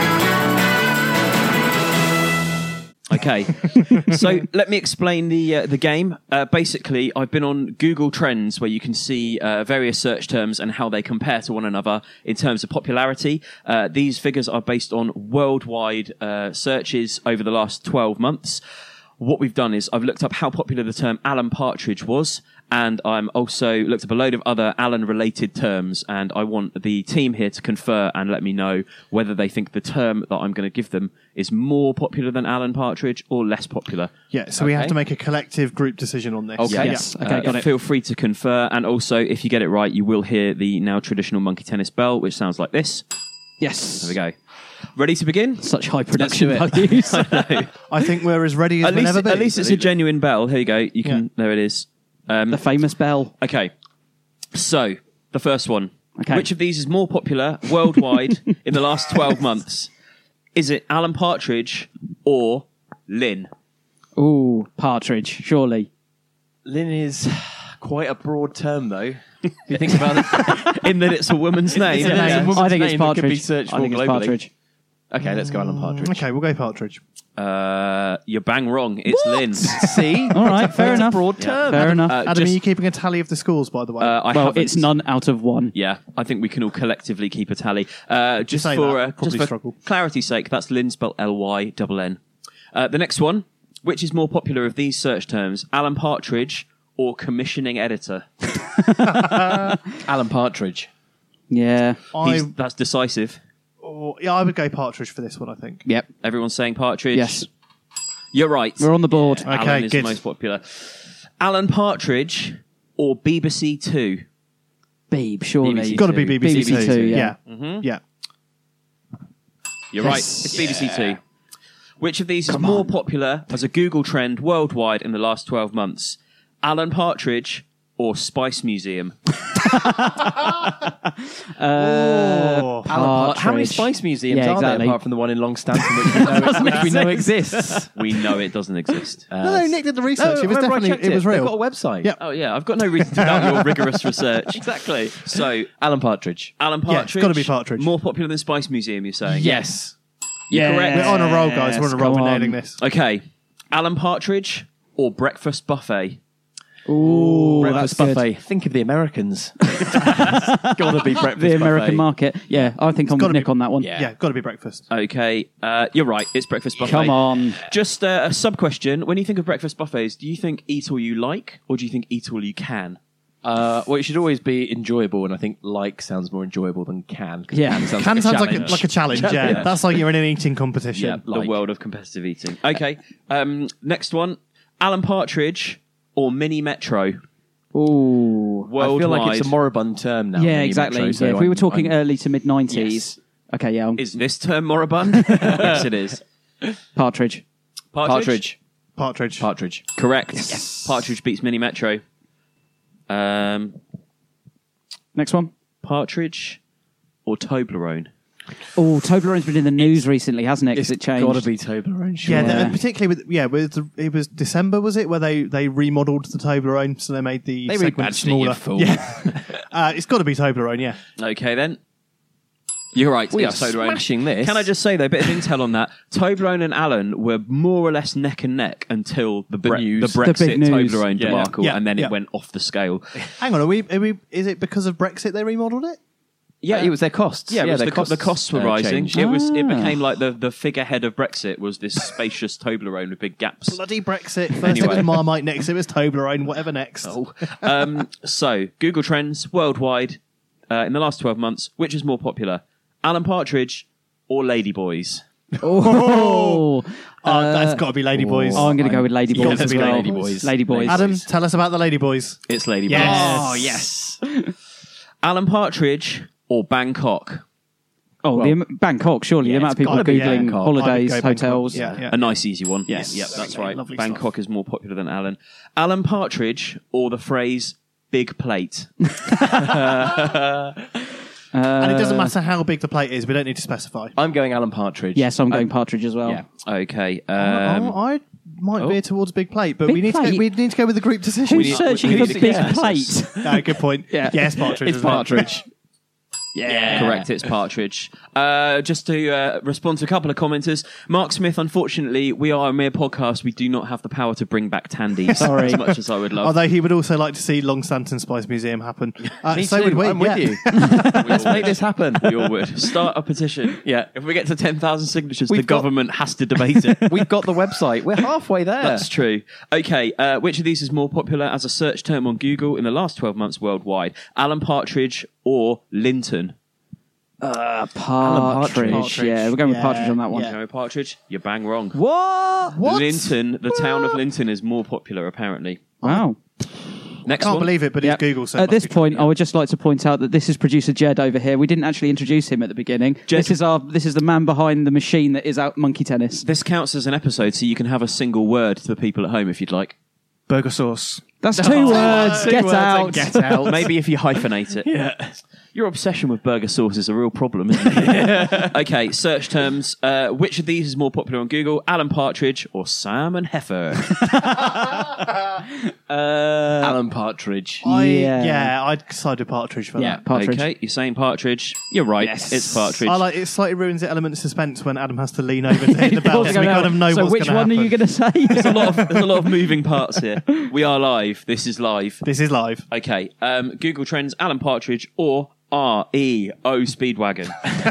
Okay, so let me explain the game. Basically, I've been on Google Trends where you can see various search terms and how they compare to one another in terms of popularity. These figures are based on worldwide searches over the last 12 months. What we've done is I've looked up how popular the term Alan Partridge was, and I'm also looked up a load of other Alan-related terms, and I want the team here to confer and let me know whether they think the term that I'm going to give them is more popular than Alan Partridge or less popular.
Yeah, so we have to make a collective group decision on this.
Okay.
Yes. Okay, got it.
Feel free to confer, and also, if you get it right, you will hear the now traditional monkey tennis bell, which sounds like this.
Yes.
There we go. Ready to begin?
Such high production values.
I think we're as ready as we'll ever be.
At least it's a genuine bell. Here you go. You can. There it is.
The famous bell.
Okay. So, the first one.
Okay.
Which of these is more popular worldwide in the last 12 months? Is it Alan Partridge or Lynn?
Ooh, Partridge, surely.
Lynn is quite a broad term, though. If you think about it.
In that it's a woman's name.
It's a woman's
I think it's
name that could be
Partridge.
searched
I
for
think it's
globally.
Partridge.
Okay, let's go Alan Partridge.
Okay, we'll go Partridge.
You're bang wrong. It's Lynn.
See?
All right, fair enough.
Broad term.
Fair enough.
Adam, are you keeping a tally of the scores, by the way?
Well, it's none out of one.
Yeah, I think we can all collectively keep a tally. Just
say
for,
that. Probably
just for
struggle.
clarity's sake, that's Lynn spelled L-Y-N-N. The next one, which is more popular of these search terms, Alan Partridge or commissioning editor?
Alan Partridge.
Yeah.
That's decisive.
I would go Partridge for this one, I think.
Yep.
Everyone's saying Partridge?
Yes.
You're right.
We're on the board.
Yeah,
Okay,
Alan is
good.
the most popular. Alan Partridge or BBC Two?
Beeb, surely.
BBC
It's got to be BBC,
BBC Two, yeah.
Yeah.
You're
Yes.
right. It's BBC Two. Which of these is more popular as a Google trend worldwide in the last 12 months? Alan Partridge or Spice Museum?
Oh.
How many Spice Museums
Yeah,
are there
exactly.
apart from the one in Longstanton, which we know exists?
We know it doesn't exist.
No, Nick did the research. it was
remember I
definitely,
checked
it was real.
They've got a website.
Yep.
Oh, yeah. I've got no reason to doubt your rigorous research.
Exactly.
So,
Alan Partridge.
Alan
Yeah,
Partridge.
it's gotta be Partridge.
More popular than Spice Museum, you're saying?
Yes.
Yeah.
correct.
We're on a roll, guys. We're on a roll.
Come
We're
on.
nailing this.
Okay. Alan Partridge or Breakfast Buffet?
Ooh,
Breakfast
that's
buffet.
good.
Think of the Americans. Gotta be breakfast
The American
buffet.
market. Yeah, I think I'm with
gotta
Nick
be-
on that one.
Yeah.
Yeah, got to be breakfast.
Okay. You're right. It's Breakfast Buffet.
Come on.
Just a sub-question. When you think of breakfast buffets, do you think eat all you like or do you think eat all you can?
Well, it should always be enjoyable, and I think like sounds more enjoyable than can. 'cause
Yeah.
can sounds
Can
like
sounds
a
like
challenge.
a challenge, yeah. That's like you're in an eating competition.
Yeah.
The
Like.
world of competitive eating. Okay. Next one. Alan Partridge or Mini Metro?
Ooh.
Worldwide.
I feel like it's a moribund term now.
Yeah,
Mini
exactly.
Metro, so
yeah, if we were talking
I'm-
early to mid 90s.
Yes.
Okay, yeah.
Is this term moribund? Yes, it is.
Partridge.
Partridge?
Partridge.
Partridge.
Correct. Yes. Partridge beats Mini Metro.
Next one.
Partridge or Toblerone?
Oh, Toblerone's been in the news recently, hasn't it? Because it changed.
Got to be Toblerone. Sure.
Yeah,
Yeah.
particularly it was December, was it, where they remodeled the Toblerone, so they made the
They
segment
rebadged it,
smaller.
you fool.
Yeah, it's got to be Toblerone. Yeah,
Okay, then. You're right.
We
it's
are
Toblerone.
smashing this.
Can I just say, though, a bit of intel on that? Toblerone and Alan were more or less neck and neck until the
news.
Brexit
The big news.
Toblerone
Yeah.
debacle,
Yeah.
and then
Yeah.
it went off the scale.
hang on, are we? Is it because of Brexit they remodeled it?
Yeah, it was their costs.
Yeah, it was
their
the costs were rising.
changed.
It became like the figurehead of Brexit was this spacious Toblerone with big gaps.
Bloody Brexit! First
Anyway.
it was Marmite, next it was Toblerone. Whatever next.
So, Google Trends worldwide in the last 12 months, which is more popular, Alan Partridge or Ladyboys?
Oh,
That's got to be Ladyboys.
oh, I'm going to go with
Got
Ladyboys
to
as
be
well.
Ladyboys.
Ladyboys.
Adam, tell us about the Ladyboys.
It's Ladyboys.
Yes.
Oh, yes. Alan Partridge or Bangkok?
Oh, Bangkok, surely. the amount of people
gotta be
Googling
Bangkok.
holidays,
I would go Bangkok.
hotels.
Yeah.
A nice, easy one.
Yes.
Yep, that's
Okay,
right.
lovely
Bangkok is more popular than Alan. Alan Partridge or the phrase big plate?
And it doesn't matter how big the plate is. We don't need to specify.
I'm going Alan Partridge.
Yes, I'm going Partridge as well.
Yeah.
Okay.
I might veer towards big plate, but
Big
we need
plate?
to go with the group decision.
Who's searching for big plate?
No, good point.
Yeah.
Yes, Partridge.
It's
as well.
Partridge.
Yeah.
Correct, it's Partridge. Just to respond to a couple of commenters, Mark Smith, unfortunately, we are a mere podcast. We do not have the power to bring back Tandy
Sorry.
as much as I would love.
Although he would also like to see Longstanton Spice Museum happen.
Me
So
too.
would we.
I'm with you. Let's make this happen.
We all would. Start a petition.
Yeah.
If we get to 10,000 signatures, the
We've got-
government has to debate it.
We've got the website. We're halfway there.
That's true. Okay, which of these is more popular as a search term on Google in the last 12 months worldwide? Alan Partridge or Linton?
Partridge. Yeah, we're going with Partridge on that one.
You know, Partridge, you're bang wrong.
What?
Linton, the town of Linton is more popular, apparently.
Wow.
Next
Can't
one.
believe it, but
Yep.
it's Google. So it
At
must
this
be true,
point,
yeah.
I would just like to point out that this is producer Jed over here. We didn't actually introduce him at the beginning.
Jed-
This is the man behind the machine that is out Monkey Tennis.
This counts as an episode, so you can have a single word to the people at home if you'd like.
Burger sauce.
That's two words.
Two
Get
words and
out.
get out.
Maybe if you hyphenate it. Yeah. Your obsession with burger sauce is a real problem, isn't it? Okay, search terms. Which of these is more popular on Google? Alan Partridge or Simon Heffer?
Alan Partridge.
I'd side with Partridge for that.
Partridge.
Okay, you're saying Partridge. You're right.
Yes.
It's Partridge.
I like it. Slightly ruins the element of suspense when Adam has to lean over to hit the bell, so we kind of know
so
what's
which
going to
one
happen.
are you going to say?
There's a lot of moving parts here. We are live. This is live.
This is live.
Okay. Google Trends, Alan Partridge or REO Speedwagon?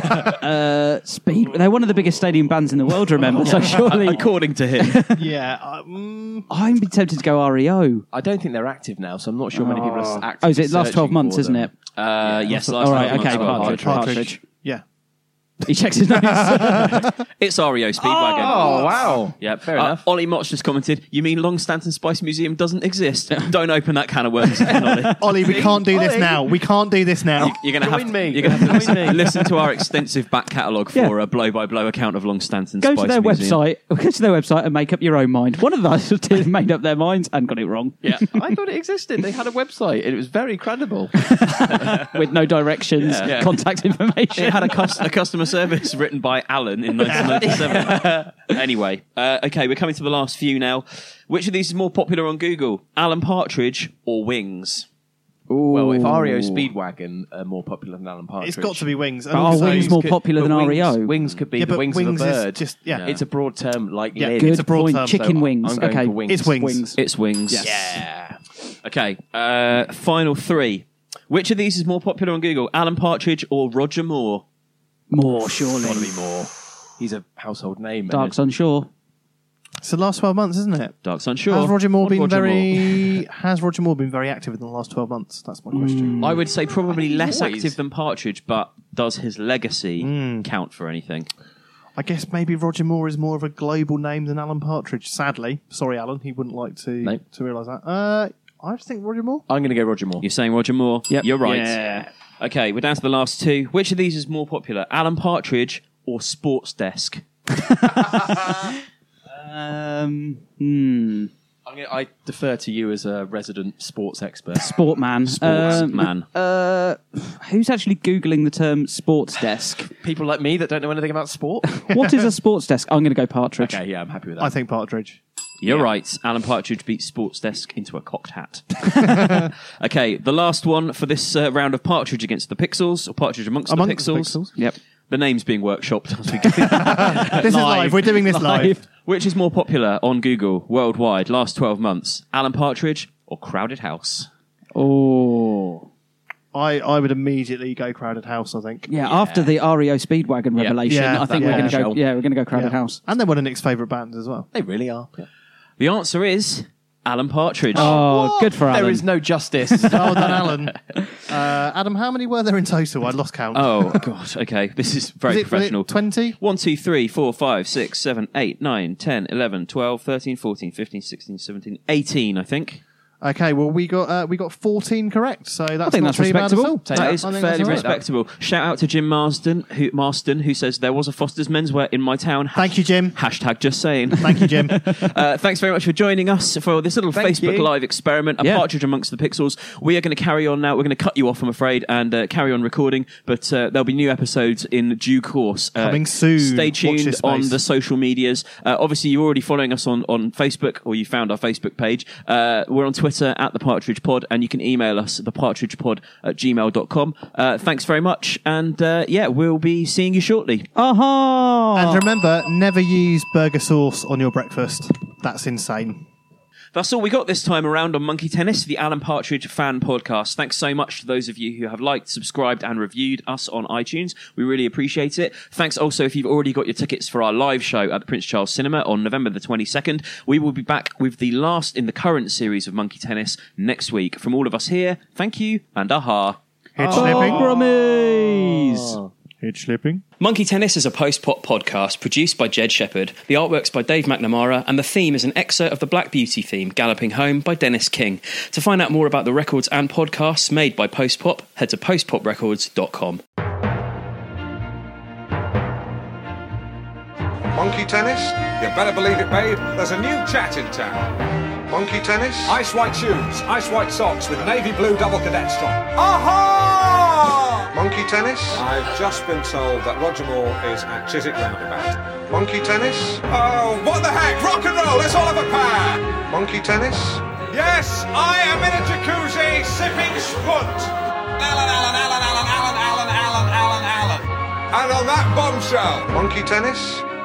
Speed. They're one of the biggest stadium bands in the world, remember? So surely,
According to him.
Yeah.
I'm tempted to go REO.
I don't think they're active now, so I'm not sure many people are active.
Oh, is it last 12 months, isn't it?
Yes.
All right, okay,
Partridge.
Partridge.
Yeah.
He checks his nose.
It's REO Speedwagon.
Oh, wow.
Yeah,
Fair enough.
Ollie Motch just commented, you mean Longstanton Spice Museum doesn't exist? Don't open that can of worms again, Ollie.
Ollie, we can't do this
Ollie.
now. We can't do this now.
You're going to have
Join me.
You're going to have to
Join me.
listen to our extensive back catalogue for a blow-by-blow account of Longstanton
Go
Spice
to their
Museum.
website and make up your own mind. One of those two made up their minds and got it wrong.
Yeah.
I thought it existed. They had a website. It was very credible.
With no directions,
Yeah.
contact information.
It had a customer service written by Alan in 1997. Anyway, okay, we're coming to the last few now. Which of these is more popular on Google? Alan Partridge or Wings?
Well, if REO Speedwagon are more popular than Alan Partridge,
It's got to be Wings. And
But are
also-
Wings more popular than
but
REO?
Wings could be
Yeah,
the
but
wings
Wings
of a
is
bird.
just- yeah.
It's a broad term like
Yeah,
lid.
Good
it's a broad
point.
term,
Chicken
so
wings.
I'm going
Okay.
for wings.
It's Wings.
It's Wings.
Yes.
Yeah.
Okay, final three. Which of these is more popular on Google? Alan Partridge or Roger Moore?
More, surely.
Got to be more. He's a household name.
Dark Sunshore.
It's the last 12 months, isn't it?
Dark Sunshore.
Has Roger Moore been
Roger
very? Has Roger Moore been very active in the last 12 months? That's my question.
I would say probably less
Always.
active than Partridge, but does his legacy count for anything?
I guess maybe Roger Moore is more of a global name than Alan Partridge. Sadly, sorry, Alan, he wouldn't like to
No.
realise that. I just think Roger Moore.
I'm going to go Roger Moore.
You're saying Roger Moore?
Yep.
You're right.
Yeah.
Okay, we're down to the last two. Which of these is more popular? Alan Partridge or Sports Desk?
I defer to you as a resident sports expert.
Sportman.
Sportsman.
Who's actually Googling the term sports desk?
People like me that don't know anything about sport.
What is a sports desk? I'm going to go Partridge.
Okay, yeah, I'm happy with that.
I think Partridge.
You're right. Alan Partridge beats Sports Desk into a cocked hat. Okay, the last one for this round of Partridge against the Pixels, or Partridge amongst the Pixels.
Yep.
The name's being workshopped as we go.
This is live. We're doing this live.
Which is more popular on Google worldwide last 12 months? Alan Partridge or Crowded House?
Oh.
I would immediately go Crowded House, I think.
Yeah, after the REO Speedwagon revelation,
Yeah,
I think
that
we're going to
one.
go. Yeah, we're going to go Crowded
Yeah.
House.
And they're one of Nick's favourite bands as well.
They really are.
The answer is Alan Partridge.
Oh, good for Alan.
There is no justice.
Well done, Alan. Adam, how many were there in total? I lost count.
Oh, God. Okay, this is very professional.
20?
1, 2, 3, 4, 5, 6, 7, 8, 9, 10, 11, 12, 13, 14, 15, 16, 17, 18, I think.
Okay, well, we got 14 correct, so that's
think
not
that's
too bad at
respectable.
all.
That is
I think
fairly
that's all right.
respectable. Shout out to Jim Marsden, who says there was a Foster's Menswear in my town.
Thank you, Jim.
Hashtag just saying.
Thank you, Jim.
Thanks very much for joining us for this little
Thank
Facebook
you.
Live experiment, a
Yeah.
Partridge amongst the Pixels. We are going to carry on now. We're going to cut you off, I'm afraid, and carry on recording, but there'll be new episodes in due course.
Coming soon.
Stay
Watch
tuned
this
on
space.
the social medias. Obviously, you're already following us on Facebook, or you found our Facebook page. We're on Twitter Twitter at The Partridge Pod, and you can email us at thepartridgepod@gmail.com. Thanks very much, and we'll be seeing you shortly.
Aha!
And remember, never use burger sauce on your breakfast. That's insane.
That's all we got this time around on Monkey Tennis, the Alan Partridge fan podcast. Thanks so much to those of you who have liked, subscribed and reviewed us on iTunes. We really appreciate it. Thanks also if you've already got your tickets for our live show at the Prince Charles Cinema on November the 22nd. We will be back with the last in the current series of Monkey Tennis next week. From all of us here, thank you and aha.
Head slipping.
Brummies!
Head slipping.
Monkey Tennis is a post-pop podcast produced by Jed Shepherd. The artwork's by Dave McNamara, and the theme is an excerpt of the Black Beauty theme, Galloping Home, by Dennis King. To find out more about the records and podcasts made by Post Pop, head to postpoprecords.com.
Monkey Tennis? You better believe it, babe. There's a new chat in town. Monkey Tennis? Ice white shoes, ice white socks with navy blue double cadet strap. Aha! Monkey Tennis? I've just been told that Roger Moore is at Chiswick Roundabout. Monkey Tennis? Oh, what the heck? Rock and roll, let's all have a pair! Monkey Tennis? Yes, I am in a jacuzzi sipping spunt. Alan. And on that bombshell. Monkey Tennis?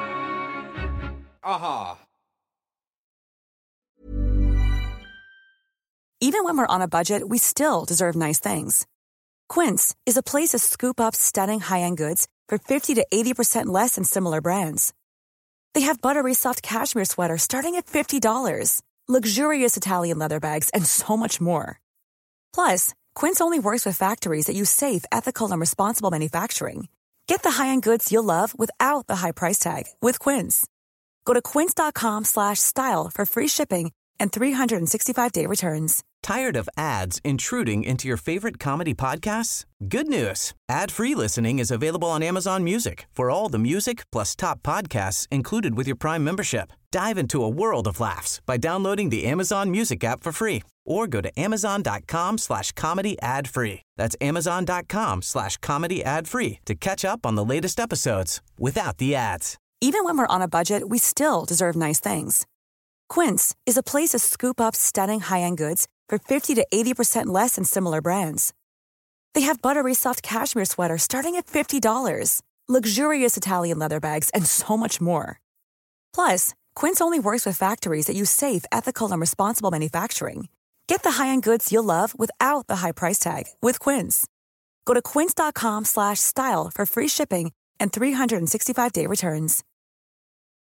Aha.
Even when we're on a budget, we still deserve nice things. Quince is a place to scoop up stunning high-end goods for 50 to 80% less than similar brands. They have buttery soft cashmere sweaters starting at $50, luxurious Italian leather bags, and so much more. Plus, Quince only works with factories that use safe, ethical, and responsible manufacturing. Get the high-end goods you'll love without the high price tag with Quince. Go to quince.com/style for free shipping and 365-day returns.
Tired of ads intruding into your favorite comedy podcasts? Good news. Ad-free listening is available on Amazon Music for all the music plus top podcasts included with your Prime membership. Dive into a world of laughs by downloading the Amazon Music app for free or go to amazon.com/comedy ad-free. That's amazon.com/comedy ad-free to catch up on the latest episodes without the ads.
Even when we're on a budget, we still deserve nice things. Quince is a place to scoop up stunning high-end goods for 50 to 80% less than similar brands. They have buttery soft cashmere sweaters starting at $50, luxurious Italian leather bags, and so much more. Plus, Quince only works with factories that use safe, ethical, and responsible manufacturing. Get the high-end goods you'll love without the high price tag with Quince. Go to quince.com/style for free shipping and 365-day returns.